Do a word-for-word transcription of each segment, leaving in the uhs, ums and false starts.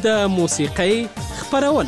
د موسیقۍ خپرونه.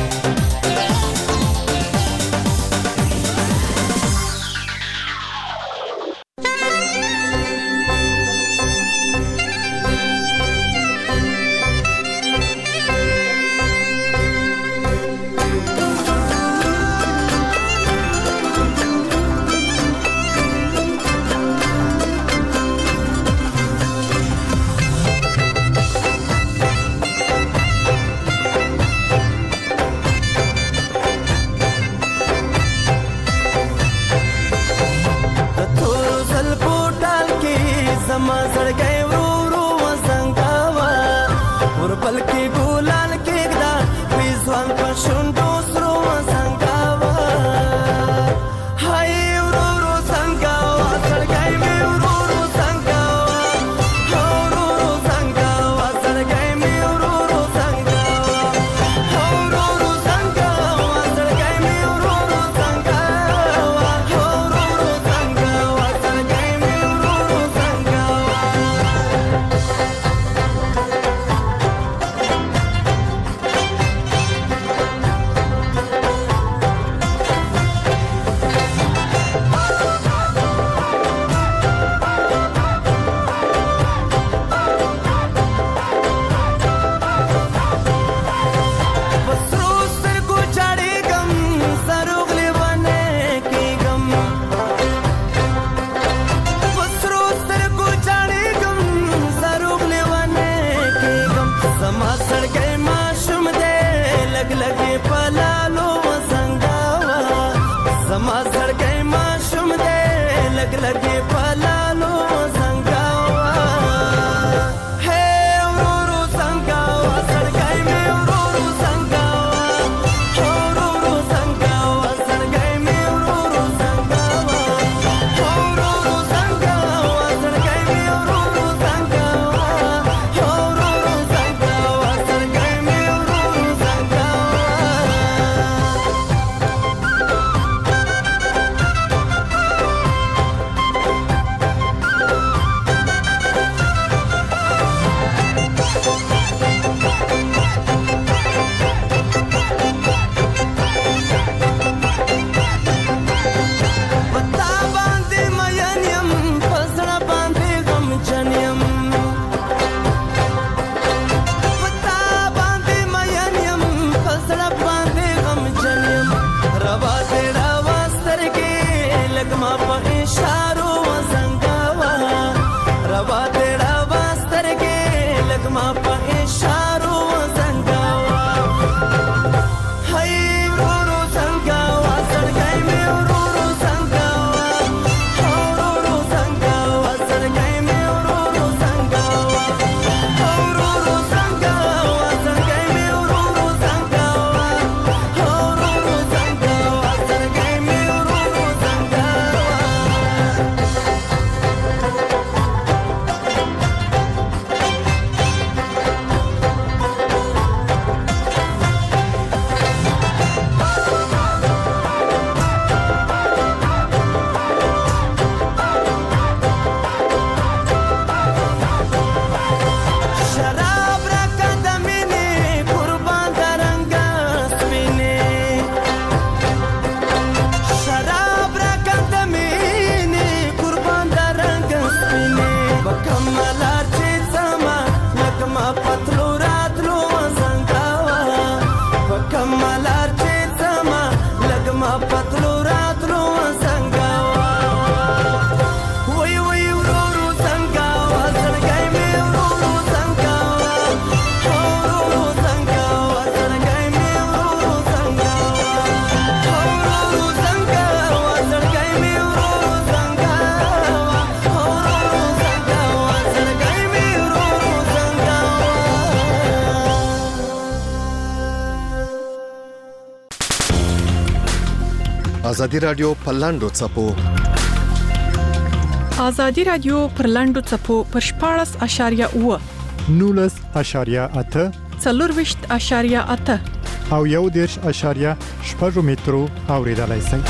ازادي رادیو په لاندو څپو ازادي رادیو پر لاندو څپو پر شپاړس اشاریه اوه نولس اشاریه اته څلورویشت اشاریه اته او یو دېرش اشاریه شپږ مترو اوریدلای شئ.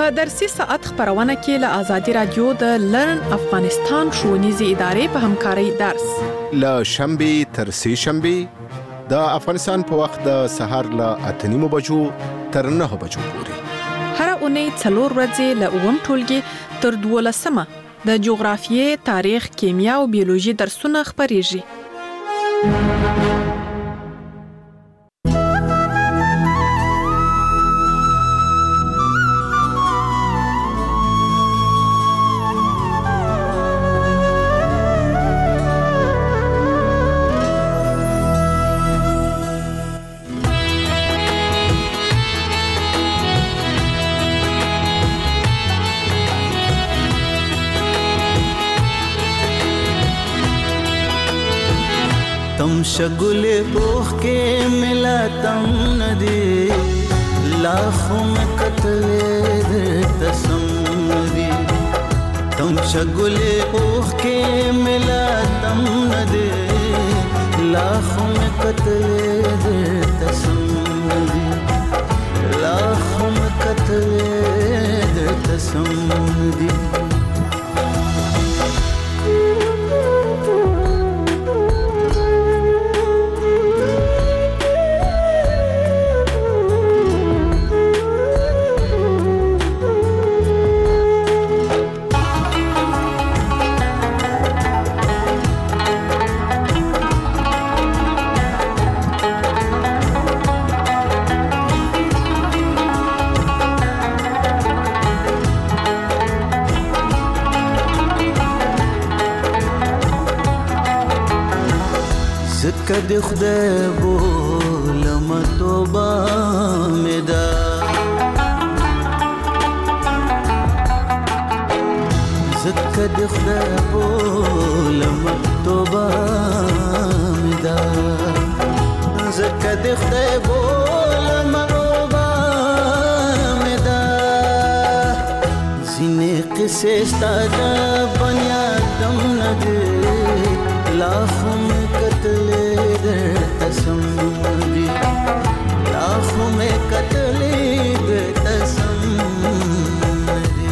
په درسي ساعت خبرونه کې له آزادي رادیو د لرن افغانستان ښوونیزې ادارې په همکارۍ درس له شنبې تر سه شنبې د افغانستان په وخت د سهار له اته نیمو بجو تر نهه بجو پورې هر اونۍ څلور ورځې له اووم ټولګي تر دولسمه د جغرافیې، تاریخ، کیمیا او بیولوژي درسونه خبرېږي. تم شگل اوخ کے ملا تم ندی لاکھوں میں قتل تسم ندی تم شگل اوخ کے ملا تم ندی لاکھوں میں قتل تسم ندی لاکھوں میں قتل تسم ندی کد خدای بولم توبه مدا زکد خدای بولم توبه مدا زکد خدای بولم توبه مدا زینه قصه ستاد بنیادم ندی لاکھوں میں قتل تسم دی لاکھوں میں قتل تسم دی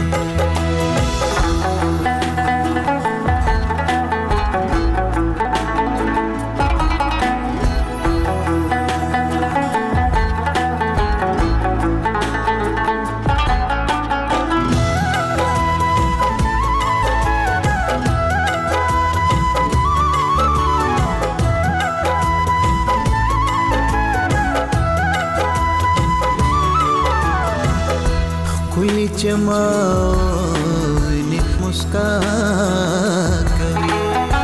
جماوینی مسکا کوي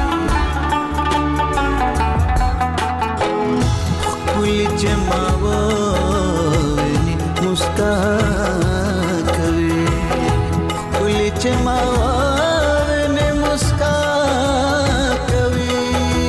کوئی جماوینی مسکا کوي کوئی جماوینی مسکا کوي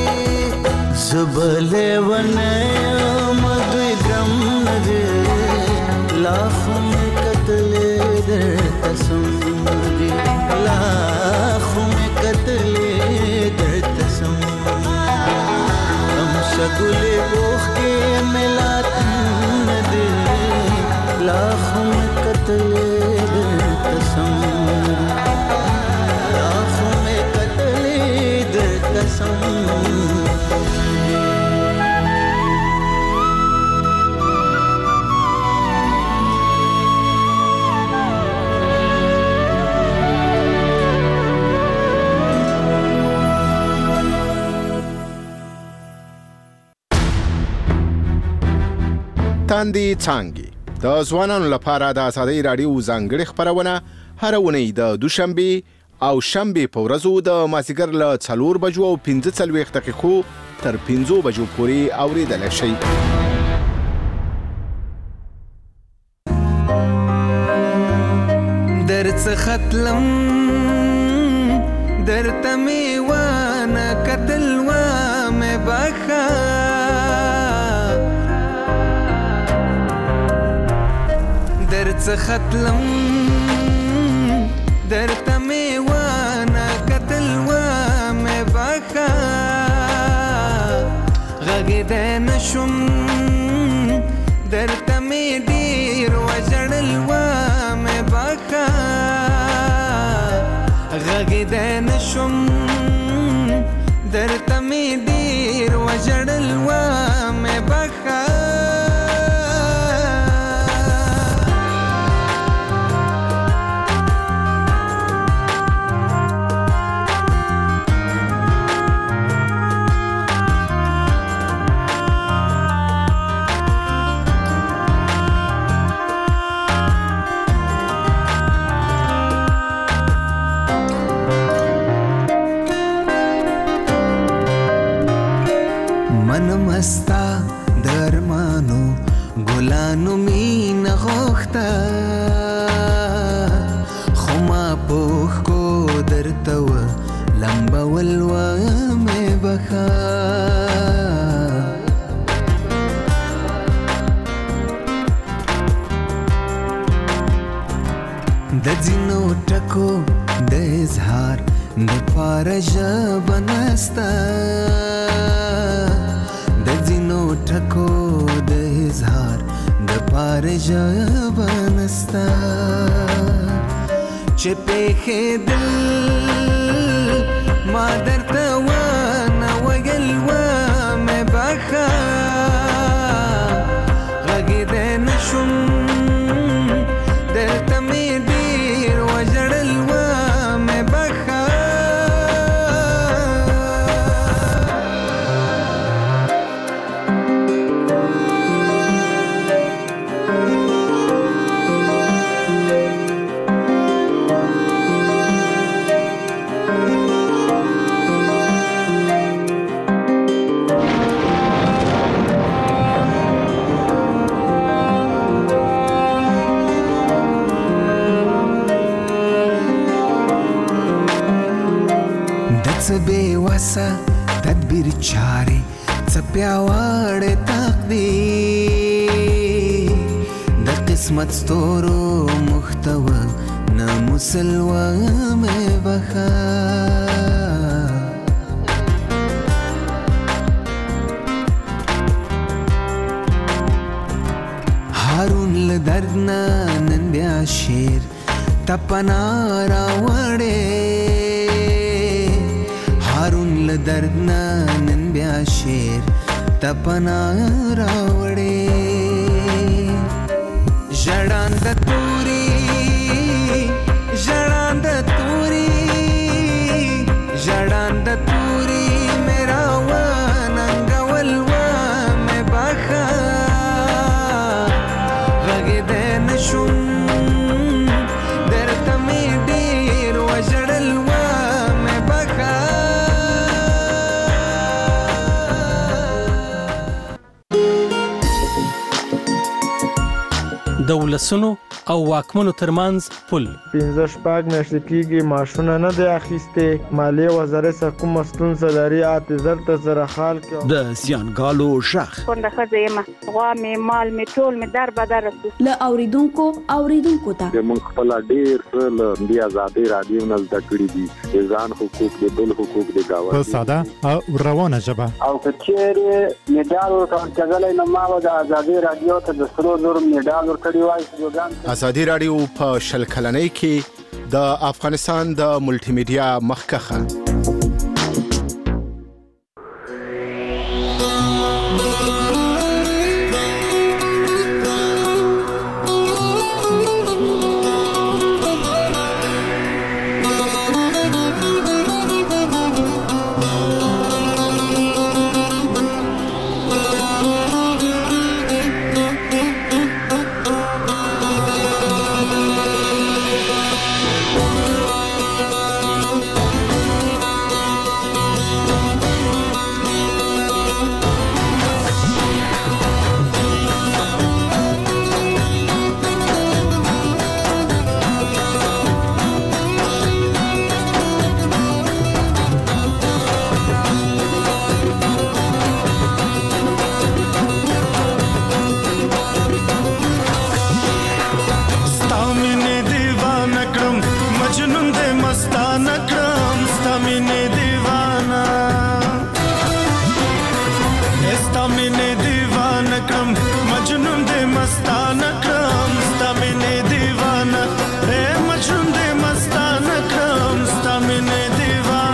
زبله ونه مدوی ګم نه لاکھوں میں قتل تسم دی لاکھوں میں قتل تسم ہم شگل اوخ کے ملا تم دے لاکھوں میں قتل تسم لاکھوں میں قتل تسم تاندې څانګې د ځوانانو لپاره د آزادۍ راډیو ځانګړې خبرونه هر اونۍ د دوشنبه او شنبه په ورځو د مازیګر له څلور بجو او پنځه څلوېښت دقیقو تر پنځو بجو پورې اورېدلی شئ. درڅخه تلم درته مې ونه کتل ومې بخښه درڅخه تلم درته مې ونه کتل ومې بخښه غږېدی نه شوم درته مې ډېر وژړل ومې بخښه نشم درته مې ډېر وژړل وامې بخه مستا درمانو ګلانو مینه غوښته خو ما پوښ کو درته و لمبول ومې بخه د ځینو ټکو د اظهار د پاره ژبه نسته ټکو د اظهار د پاره ژبه نسته چې پېښېدل ما درته ونه ویل ومې بخه غږېدی نه شوم درته مې ډېر وژړل ومې بخه څه بې وسه تدبیر چارې څه پیاوړی تقدیر د قسمت ستورو محتوه نه مسلوه مې بخه هارون له درد نه نن بیا شعر ته پناه راوړې هارون له درد نه نن بیا شعر ته پناه راوړې ژړانده توري ژړانده توري ژړانده توري مې راوننګول ومې بخه غږېدی نه شوم درته مې ډېر وژړل ومې بخه د ولسونو او واکمنو ترمنځ پل پنځه شپږ میاشتې کېږي معاشونه نه دی اخیستې مالیې وزارت څخه کومه ستونزه لري اته زر ته زره خال کې د زیانګالو غږ کونډه ښځه یم غوا مې مال مې ټول مې در بدر رسو له اوریدونکو اوریدونکو ته موږ خپل ډېر څه له دې ازادۍ راډیو نه زده کړي دي د ځان حقوق د بل حقوق د ګاونډي په ساده او روانه ژبه او که چیرې میډال ورکول کېدلی نو ما به د ازادۍ راډیو ته د سرو زرو میډال ورکړی وای. ازادي راډیو په شل کلنۍ کې د افغانستان د ملټي میډیا مخکخه دیوانه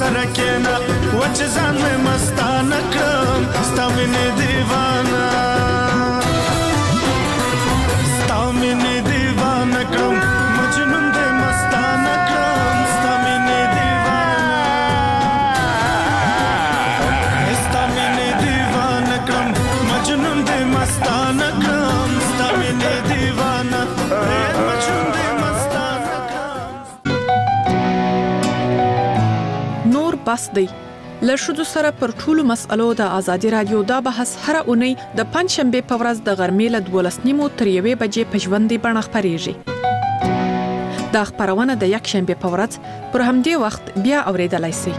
سره کېنا وچ ځان مې مستانه کړم ستا مینې دیوانه ستا مینې دیوانه کړم مجنون دې مستانه کړم ستا مینې دیوانه ستا مینې دیوانه کړم مجنون دې مستانه کړم ستا مینې دیوانه مجنون دې مستانه کړم. نور بس دی له ښځو سره پر ټولو مسألو د ازادي رادیو دا بحث هره اونۍ د پنجشنبې په ورځ د غرمې له دولس نیمو تر یوې بجې په ژوندۍ بڼه خپرېږي. دا خپرونه د یکشنبې په ورځ پر همدې وخت بیا اورېدلی شئ.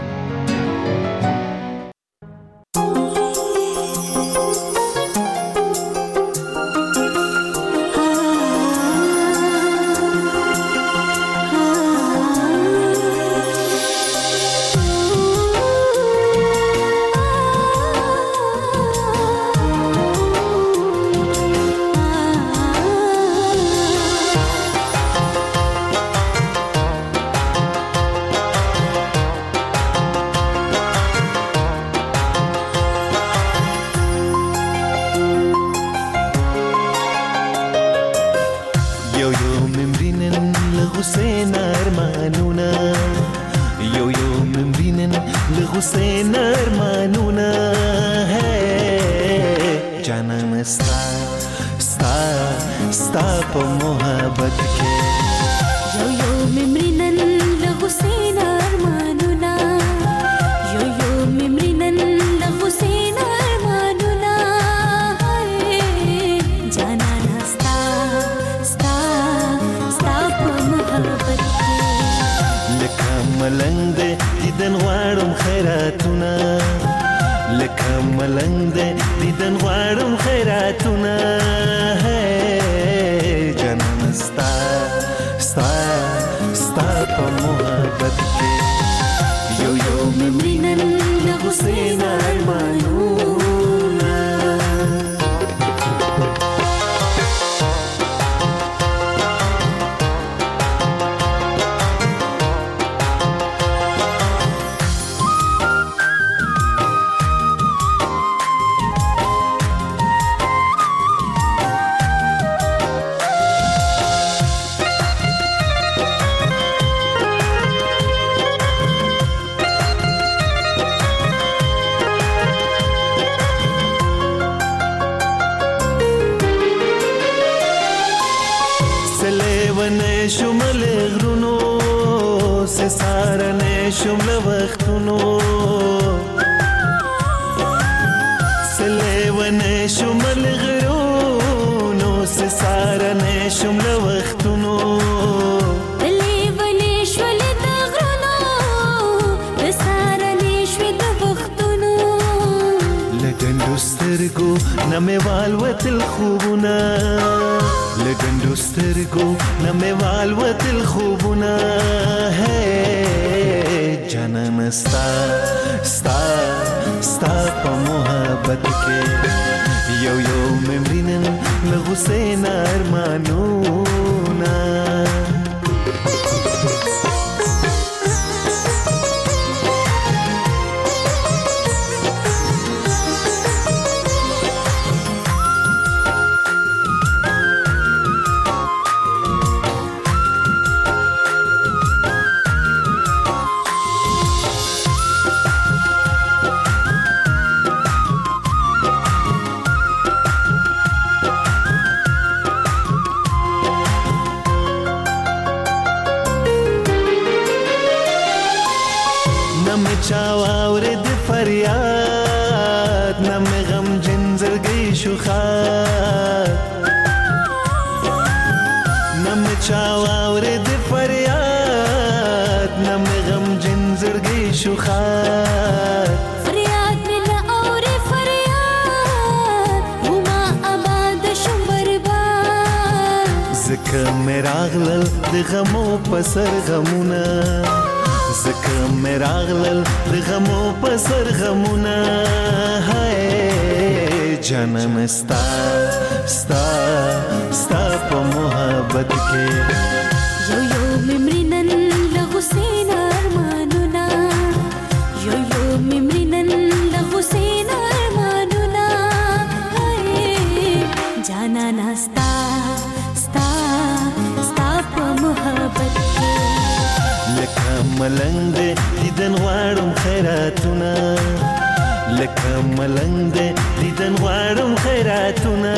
ملنګ دې دیدن غواړم خیراتونه لکه ملنګ دې دیدن غواړم خیراتونه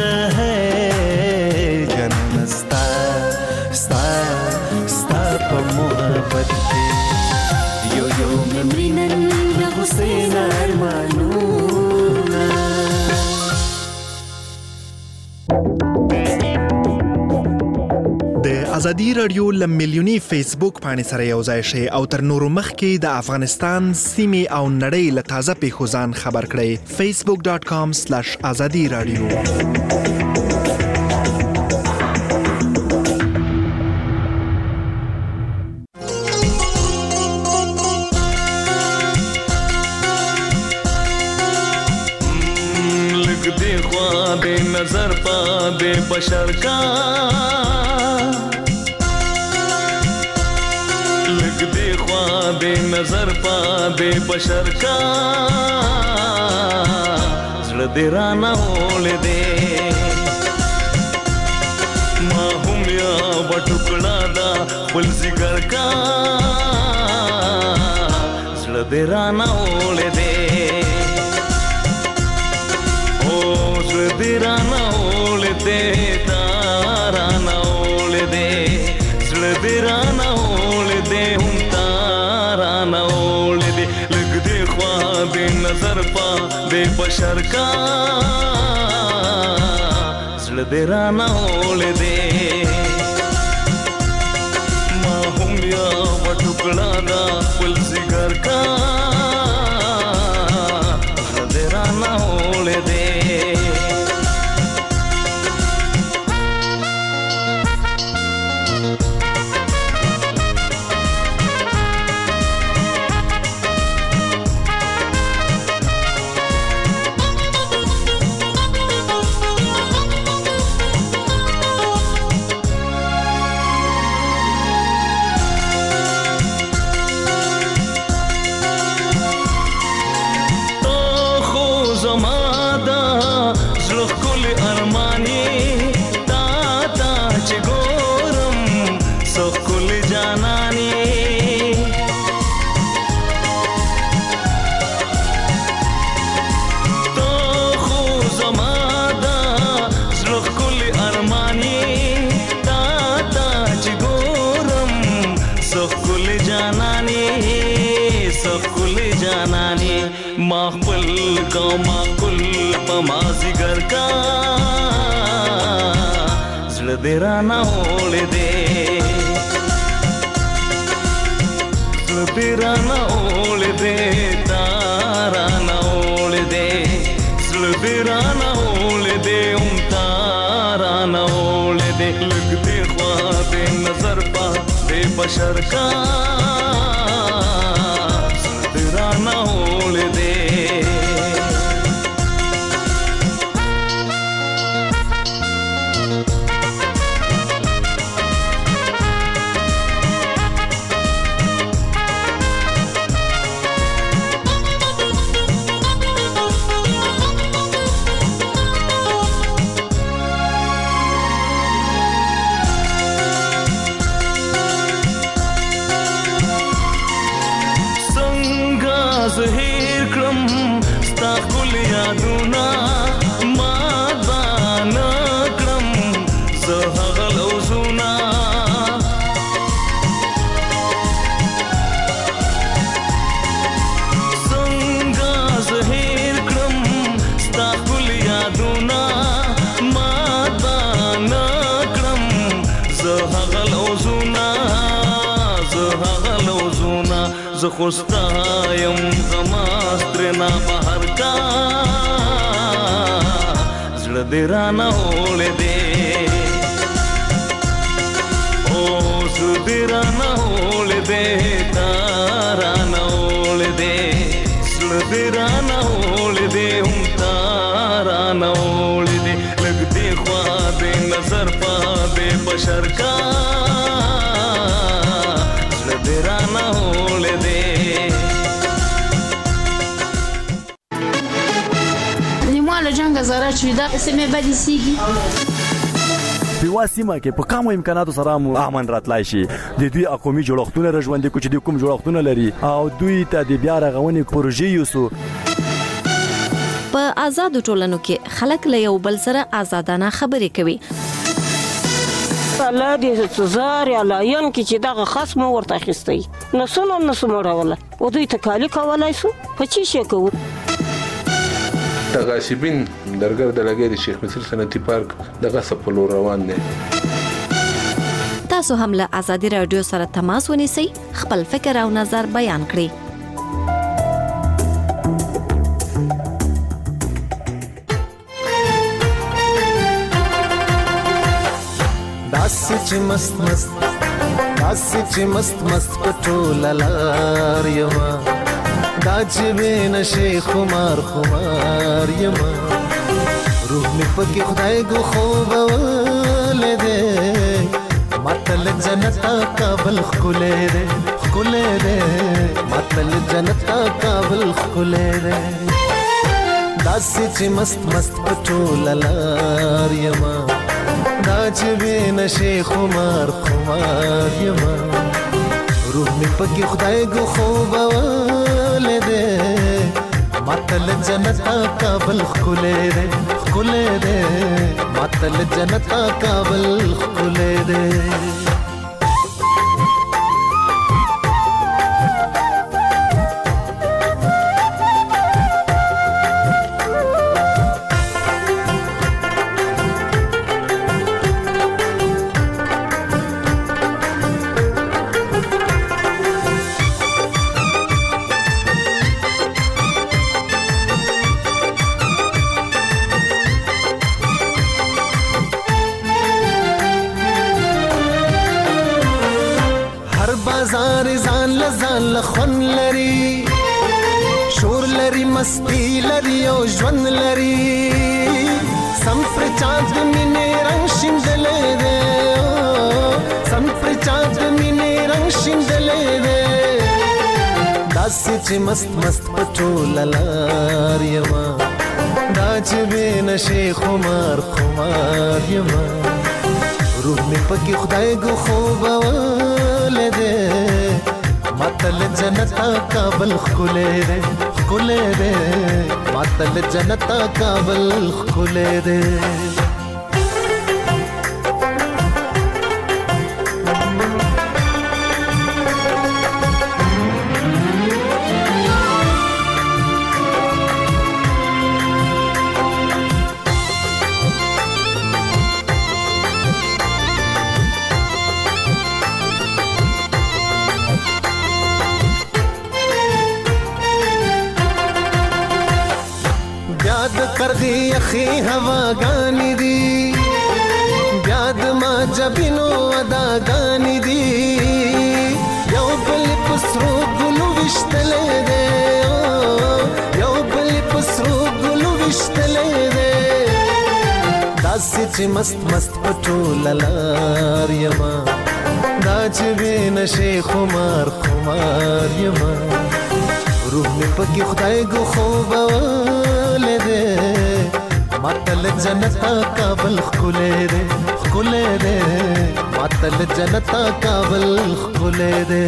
جنم ستا ستا ستا په محبت کې یو یو مینن د حسین ارمانونه د ازادي رادیو ل میلیونی فیسبوک باندې سره یو ځای شي او تر نورو مخکې د افغانستان سیمې او نړۍ له تازه پیښو ځان خبر کړئ facebook dot com slash azadi radio لګ دې خوا دې نظر پا دې بشر کا دے نظر پا دے بشر کا زړه دې رانه ولې دې ما هم یا وټکړه دا بل ذکر کا زړه دې رانه ولې دې او زړه دې رانه ولې دې تا رانه ولې دې زړه دې رانه ولې دې نظر پا دے بشر کا زړه دې رانه ولې دې ما هم یا وټکړه دا خپل ځیګر کا زړه دې رانه ولې دې माखबल का माकुल पमाजिगर का زړه دې رانه ولې دې زړه دې رانه ولې دې تا رانه ولې دې زړه دې رانه ولې دې هم تا رانه ولې دې لګ دې خوا دې نظر پا دې بشر کا زړه دې رانه ولې دې زهیر کړم ستا ښکل یادونه ما ځان کړم زه هغه لوظونه څنګه زهیر کړم ستا ښکل یادونه ما ځان کړم زه هغه لوظونه زه هغه لوظونه زه خوستا یم زماسترنا بهر کا زړه دې رانه ولې دې او زړه دې رانه ولې دې تا رانه ولې دې زړه دې رانه ولې دې هم تا رانه ولې دې لګ دې خوا دې نظر پا دې بشر کا زړه دې رانه ولې دې le janga zara chwida seme badisigi په واسمه کې په کوم امکاناتو سره امن راتلای شي د دوی اقومي جوړښتونه رژوندې کوچ د کوم جوړښتونه لري او دوی ته د بیا رغونې پروژې یوسو. په آزادو ټولنو کې خلک له یو بل سره آزادانه خبرې کوي. الله دې سزار یا لاین کې چې دغه خصم ورته اخیستی نو څنګه نو سموروله او دوی تکالی کولای سو په چی شي کوو. تغاسبین درګر د لګي د شیخ مصر صنعتي پارک دغه سپلو روان دي. تاسو هم له آزادي رادیو سره تماس ونیسئ، خپل فکر او نظر بیان کړئ. داسې چې مست مست داسې چې مست مست پټول لار یما دا چې بین شي خمار خمار یما روح می پکې خدای کو خوب ولده متل جنت کابل خلې ده خلې ده متل جنت کابل خلې ده داسې چې مست مست پټول لار یما دا چې بین شي خمار خمار یما روح می پکې خدای کو خوب ولده متل جنت کابل خلې ده خلې ده متل جنت کابل خلې ده. خون لري شور لري مستی لري او ژوند لري سم پر چاند مینې رنگ شیندلې ده سم پر چاند مینې رنگ شیندلې ده داسې چې مست مست پټول لار یما دا چې بین شي خمار خمار یما روح می پکې خدای کو خوب ولده متل جنت کابل خلې ده خلې ده متل جنت کابل خلې ده. کرغی اخی ہوا گانی دی بیاد ما جبینو ادا گانی دی یو بل پسرو گلو وشتلے دے یو بل پسرو گلو وشتلے دے داسی چی مست مست پټول لار یما دا چې بین شي خمار خمار یما روح می پکې خدای کو خوب ولده متل جنت کابل خلې ده خلې ده متل جنت کابل خلې ده.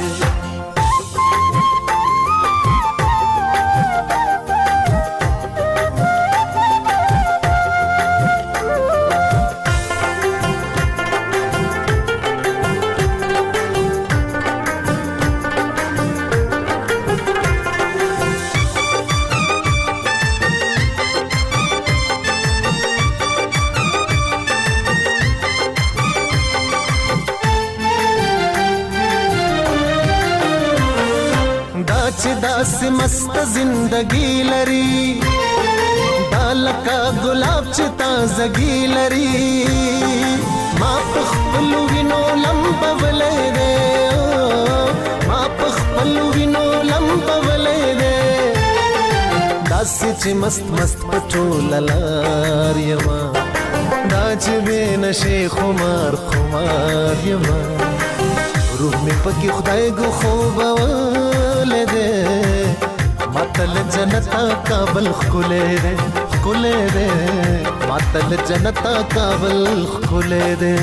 داسې مست زندگی لري دا لکه ګلاب چې تازګي لري ما په خپل وینو لمبولې ده ما په خپل وینو لمبولې ده داسې چې مست مست پټول لار یما دا چې بین شي خمار خمار یما روح می پکې خدای کو خوب ولده متل جنت کابل خلې ده خلې دې ماتل جنت کابل خلې دې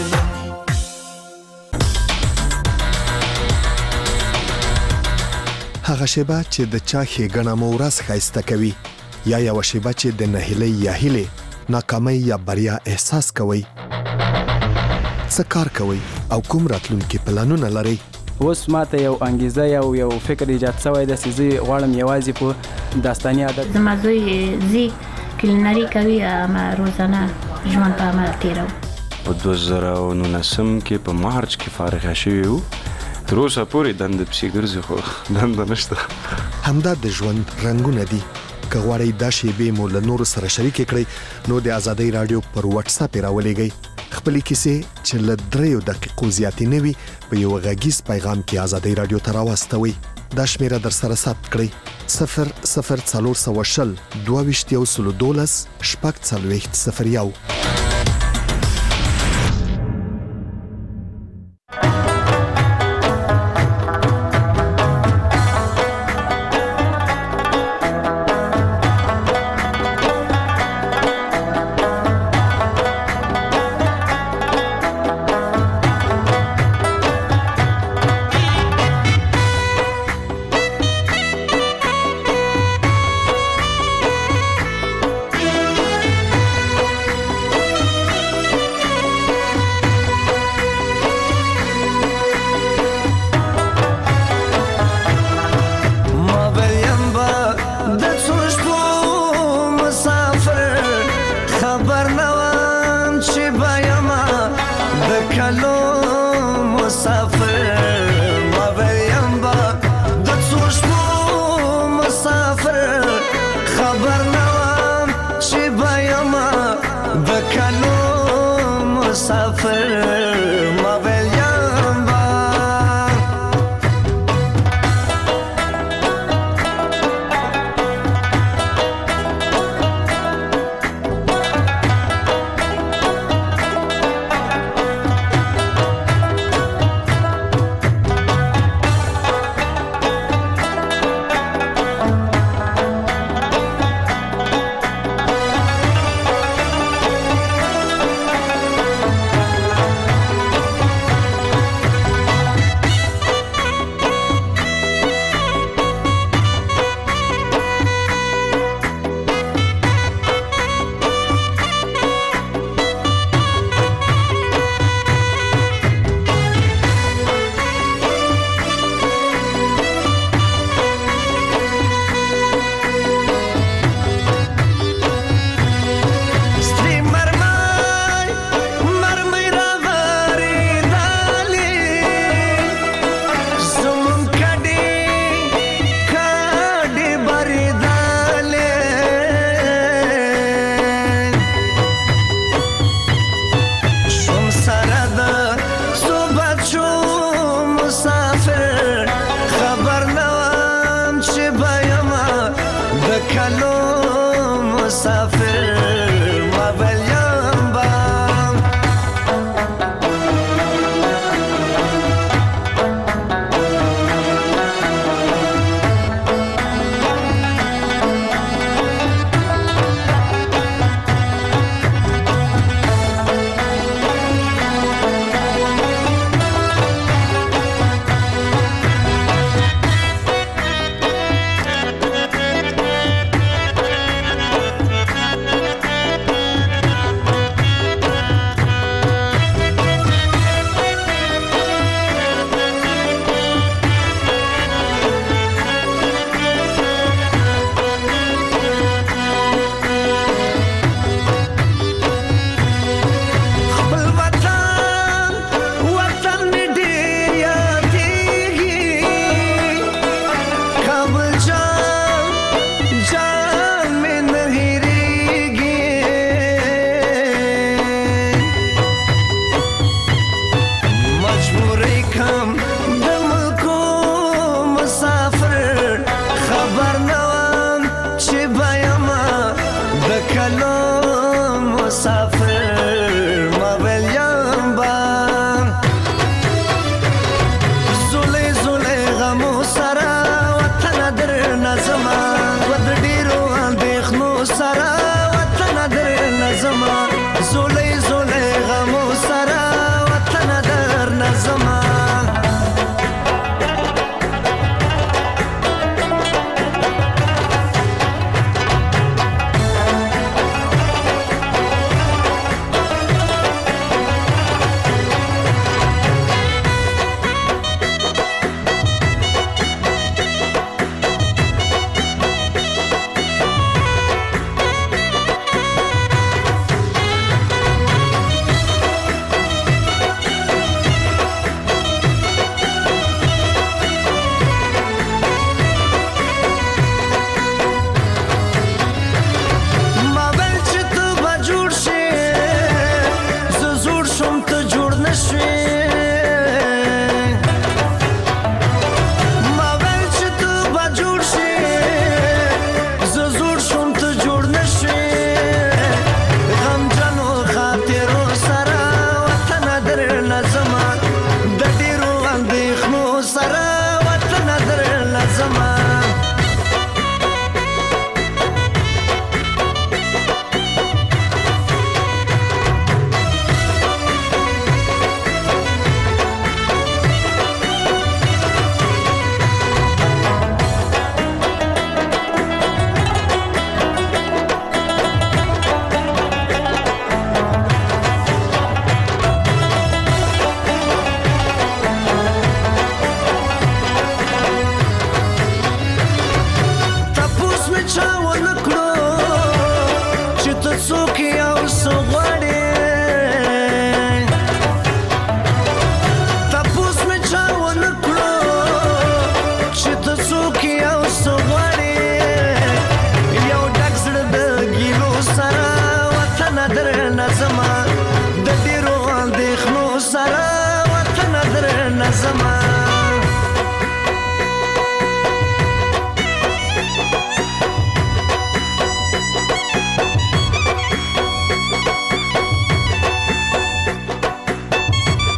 هغه شیبه چې د چا ښېګڼه مو ورځ ښایسته کوي یا یوه شیبه چې د نهیلۍ یا هیلې ناکامۍ یا بریا احساس کوئ څه کار کوئ او کوم راتلونکي پلانونه لرئ اوس ماته یو انګیزه یو یو فکر ایجاد شوی دی چې زه غواړم یوازې په داستاني ادب زما زوی زی کلینري کوي اما روزانه ژوند په عمل تېروو په دوه زره او نولسم کې په مارچ کې فارغه شوي وو تر اوسه پورې دنده پسې ګرځي خو دنده نشته همدا د ژوند رنګونه دي که غواړئ دا شیبې مو له نورو سره شریکې کړئ نو د ازادۍ راډیو پر واتس اپ یې راولېږئ خپلې کیسې چې له دریو دقیقو زیاتې نه وي په یو غږیز پیغام کې ازادۍ راډیو ته راواستوئ دا شمیره در سره ثبت کړئ صفر صفر څلور سوه شل دوه ویشت یو سلو دولس شپږ څلوېښت صفر یو زما